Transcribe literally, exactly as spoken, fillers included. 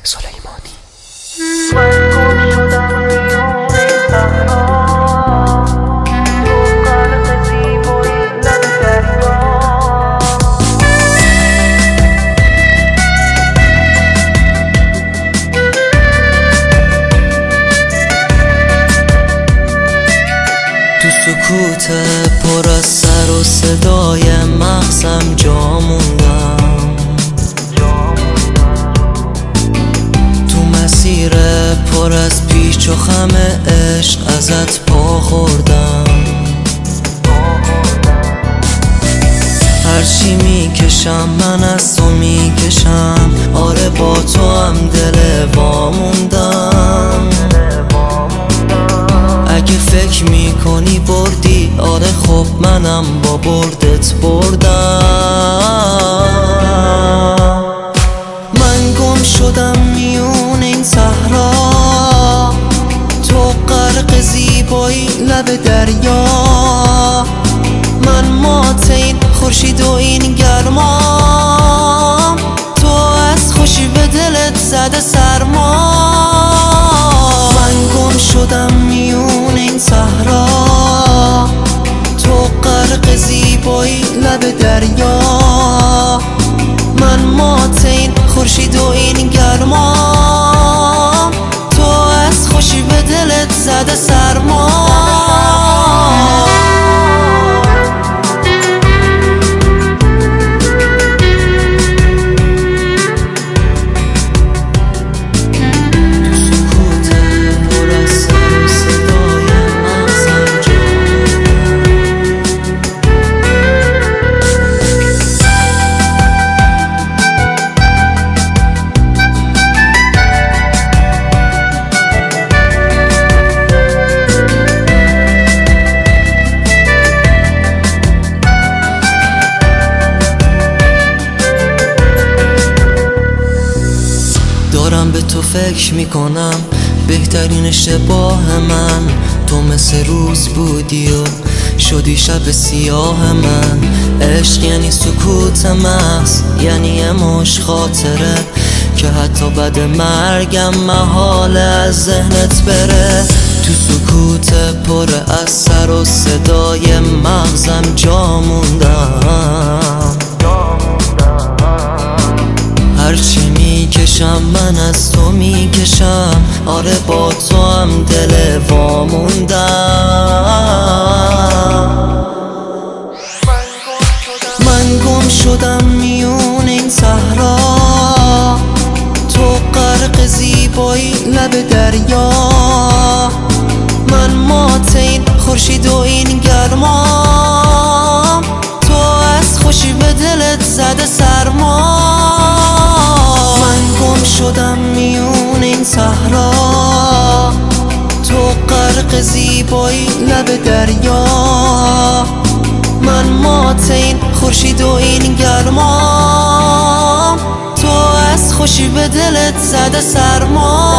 سلیمانی. من گم شدم میون صحرا، تو غرق زیبایی لب دریا. تو سکوت پر از سر و صدای مغزم جا موندم، تو مسیر پر از پیچ و خم عشق ازت پا خوردم. هرچی میکشم من از تو میکشم، آره با تو هم دل واموندم. اگه فکر میکنی بردی، آره خب منم با بردت بردم. من گم شدم میون این صحرا، تو غرق زیبایی لب دریا. من مات این خورشید و این گرما، تو از خوشی به دلت زده سرما. من گم شدم میون این صحرا، تو غرق زیبایی لب دریا. من مات این خورشید و این گرما، تو از خوشی به دلت زده سرما. دارم به تو فکر میکنم، بهترین اشتباه من تو مثل روز بودی و شدی شب سیاه من. عشق یعنی سکوت محض، یعنی یه مش خاطره که حتی بعد مرگم محال از ذهنت بره. تو سکوت پر از سر و صدای مغزم جا موندم. هرچی میکشم من از تو میکشم، آره با تو هم دل واموندم. من گم شدم میون این صحرا، تو غرق زیبایی لب دریا. من مات این خورشید و این گرما، تو از خوشی به دلت زده سرما. من گم شدم میون این صحرا، تو غرق زیبایی لب دریا. من مات این خورشید و این گرما، تو از خوشی به دلت زده سرما.